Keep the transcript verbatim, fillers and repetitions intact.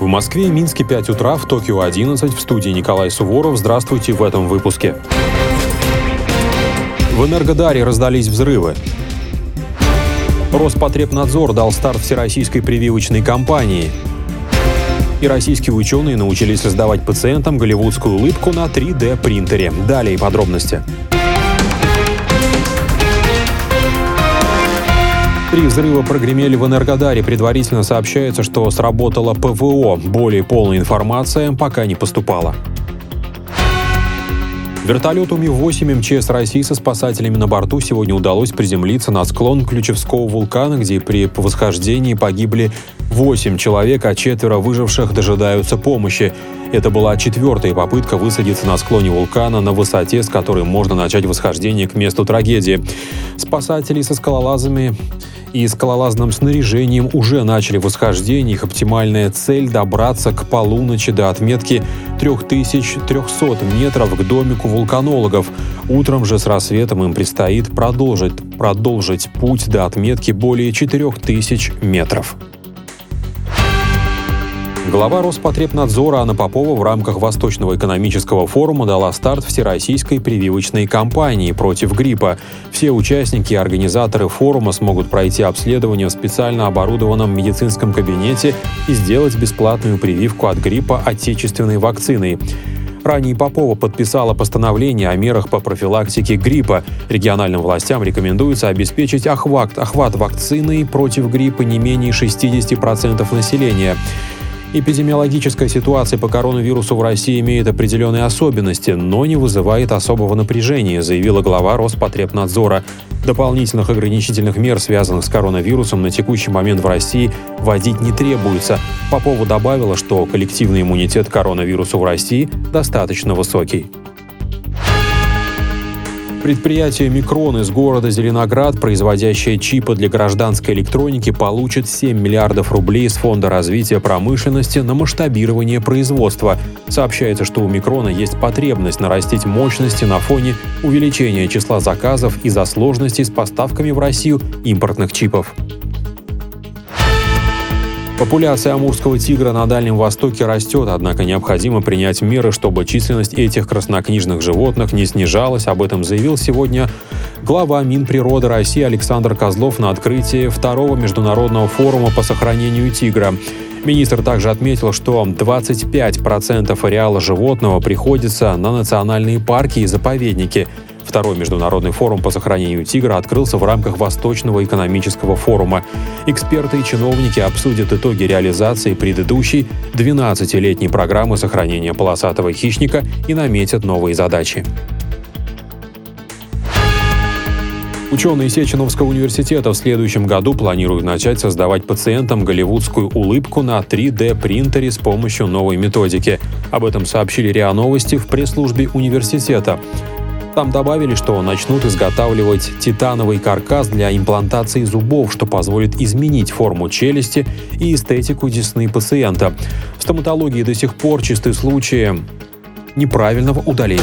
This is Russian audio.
В Москве и Минске пять утра, в Токио одиннадцать, в студии Николай Суворов. Здравствуйте в этом выпуске. В Энергодаре раздались взрывы. Роспотребнадзор дал старт всероссийской прививочной кампании. И российские ученые научились создавать пациентам голливудскую улыбку на три дэ принтере. Далее подробности. Три взрыва прогремели в Энергодаре. Предварительно сообщается, что сработало ПВО. Более полная информация пока не поступала. Вертолету Ми восемь эм че эс России со спасателями на борту сегодня удалось приземлиться на склон Ключевского вулкана, где при восхождении погибли восемь человек, а четверо выживших дожидаются помощи. Это была четвертая попытка высадиться на склоне вулкана на высоте, с которой можно начать восхождение к месту трагедии. Спасатели со скалолазами и скалолазным снаряжением уже начали восхождение. Их оптимальная цель — добраться к полуночи до отметки три тысячи триста метров к домику вулканологов. Утром же с рассветом им предстоит продолжить, продолжить путь до отметки более четырех тысяч метров. Глава Роспотребнадзора Анна Попова в рамках Восточного экономического форума дала старт всероссийской прививочной кампании против гриппа. Все участники и организаторы форума смогут пройти обследование в специально оборудованном медицинском кабинете и сделать бесплатную прививку от гриппа отечественной вакциной. Ранее Попова подписала постановление о мерах по профилактике гриппа. Региональным властям рекомендуется обеспечить охват, охват вакциной против гриппа не менее шестьдесят процентов населения. Эпидемиологическая ситуация по коронавирусу в России имеет определенные особенности, но не вызывает особого напряжения, заявила глава Роспотребнадзора. Дополнительных ограничительных мер, связанных с коронавирусом, на текущий момент в России вводить не требуется. Попова добавила, что коллективный иммунитет к коронавирусу в России достаточно высокий. Предприятие «Микрон» из города Зеленоград, производящее чипы для гражданской электроники, получит семь миллиардов рублей с Фонда развития промышленности на масштабирование производства. Сообщается, что у «Микрона» есть потребность нарастить мощности на фоне увеличения числа заказов из-за сложностей с поставками в Россию импортных чипов. Популяция амурского тигра на Дальнем Востоке растет, однако необходимо принять меры, чтобы численность этих краснокнижных животных не снижалась. Об этом заявил сегодня глава Минприроды России Александр Козлов на открытии второго международного форума по сохранению тигра. Министр также отметил, что двадцать пять процентов ареала животного приходится на национальные парки и заповедники. Второй международный форум по сохранению тигра открылся в рамках Восточного экономического форума. Эксперты и чиновники обсудят итоги реализации предыдущей двенадцатилетней программы сохранения полосатого хищника и наметят новые задачи. Ученые Сеченовского университета в следующем году планируют начать создавать пациентам голливудскую улыбку на три дэ принтере с помощью новой методики. Об этом сообщили РИА Новости в пресс-службе университета. Там добавили, что начнут изготавливать титановый каркас для имплантации зубов, что позволит изменить форму челюсти и эстетику десны пациента. В стоматологии до сих пор чисты случаи неправильного удаления.